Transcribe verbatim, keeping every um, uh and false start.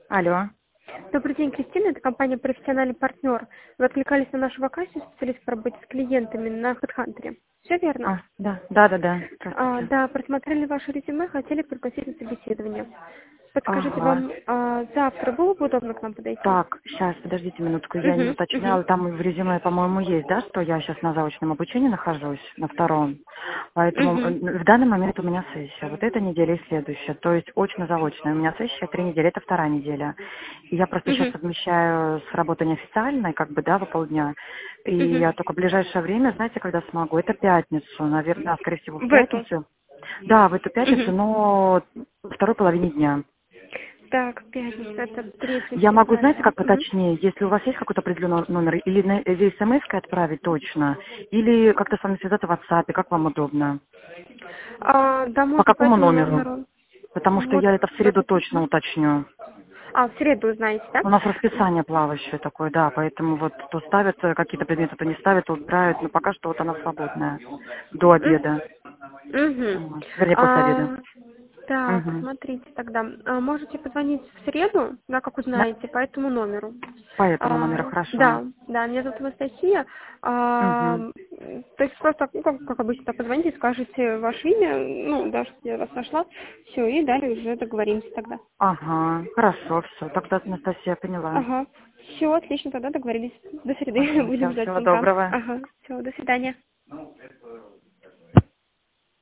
Алло. Добрый день, Кристина. Это компания «Профессиональный партнер». Вы откликались на нашу вакансию специалист по работе с клиентами на HeadHunter. Все верно? А, да, да, да, да. А, Здравствуйте. да, просмотрели ваше резюме, хотели пригласить на собеседование. Подскажите, Ага. вам а, завтра было бы удобно к нам подойти? Так, сейчас, подождите минутку, я не Угу, угу, уточняла, там в резюме, по-моему, есть, да, что я сейчас на заочном обучении нахожусь, на втором. Поэтому угу, э, в данный момент у меня сессия. Вот эта неделя и следующая. То есть очно-заочная. У меня сессия три недели, это вторая неделя. И я просто сейчас угу, совмещаю с работой неофициальной, как бы, да, по полдня. И угу. я только в ближайшее время, знаете, когда смогу, это пятницу, наверное, скорее всего, в В эту. пятницу. Да, в эту пятницу, Угу. но во второй половине дня. Так, пятница, это третье Я могу, знаете, февраля. как Угу. поточнее, если у вас есть какой-то определенный номер, или, на, или смс отправить точно, или как-то с вами связаться в WhatsApp, как вам удобно? А, да, По можно по какому этому номеру? номеру. Потому что Вот, я это в среду точно записано. уточню. А, в среду узнаете, да? У нас расписание плавающее такое, да, поэтому вот то ставят э, какие-то предметы, то не ставят, то убирают, но пока что вот она свободная до обеда, Угу. Вот. Вернее, после обеда. А, так, Угу. смотрите тогда. А, можете позвонить в среду, да, как Да, узнаете, по этому номеру. по этому номеру А, хорошо. да, да, меня зовут Анастасия. А, Угу. то есть просто, ну, как, как обычно, позвоните, скажите ваше имя, ну, да, что я вас нашла, все, и далее уже договоримся тогда. Ага, хорошо, все. Тогда, Анастасия, поняла. Ага. Все, отлично, тогда договорились. До среды Ага, будем всем ждать всего звонка. доброго. Ага, все, до свидания.